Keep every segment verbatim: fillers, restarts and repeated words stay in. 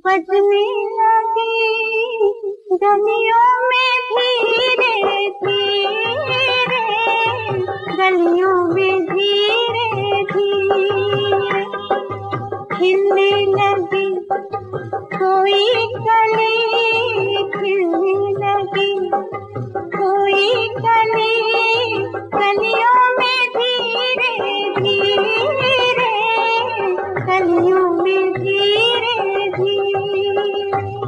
बजने लगी गलियों में धीरे धीरे, गलियों में धीरे धीरे खिलने लगी कोई कली, खिलने लगी कोई कली, गलियों में धीरे धीरे, गलियों में धीरे धीरे।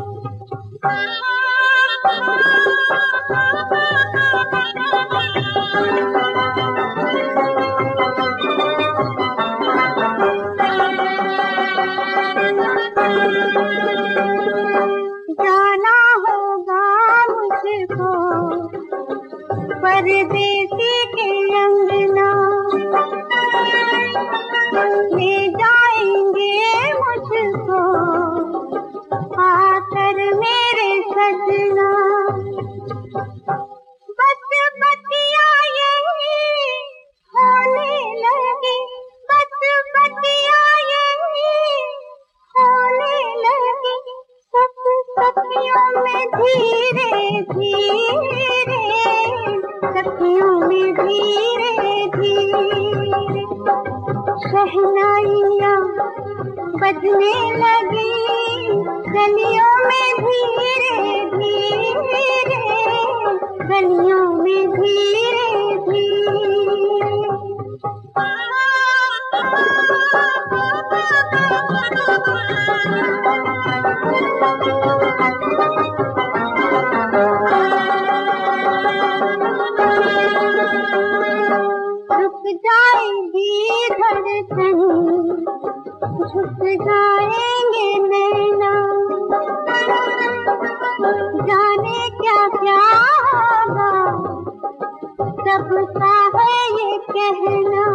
जाना होगा मुझको परदेसी के अंगना, ले जाएंगे मुझको आकर मेरे सजना। बस बतिया यही होने लगी, बस बतिया यही होने लगी, सब सखियों में धीरे धीरे, सखियों में धीरे धीरे शहनाइयाँ बजने लगी गलियों में धीरे धीरे, गलियों में धीरे धीरे। रुक जाएगी धड़कन, झुक जाएंगे नैना, जाने क्या क्या होगा सबका है ये कहना।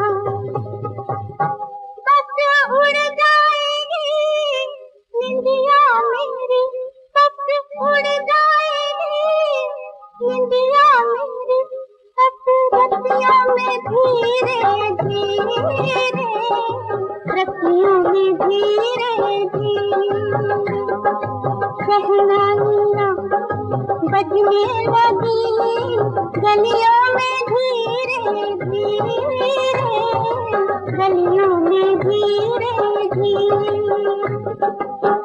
बस उड़ जाएगी निंदिया मेरी, बस उड़ जाएगी निंदिया मेरी, रतियों में धीरे धीरे, रतियों में धीरे धीरे शहनाइयाँ बजने लगी गलियों में धीरे धीरे, गलियों में धीरे धीरे।